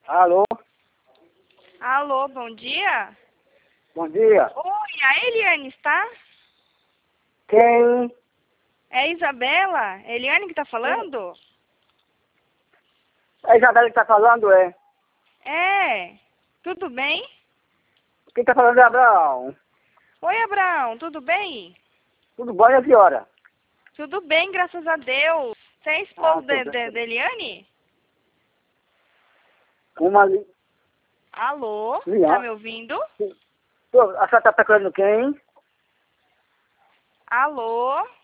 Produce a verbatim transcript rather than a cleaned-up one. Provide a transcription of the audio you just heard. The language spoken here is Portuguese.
Alô? Alô, bom dia? Bom dia. Oi, a Eliane está? Quem? É a Isabela? É a Eliane que está falando? É a Isabela que tá falando, é? É. Tudo bem? Quem tá falando é Abraão. Oi, Abraão, tudo bem? Tudo bom, e a senhora? Tudo bem, graças a Deus. Você é esposo Ah, de, tudo de, bem. de Eliane? Uma ali. Alô, tá Leão. me ouvindo? Tô- A senhora tá procurando quem? Alô?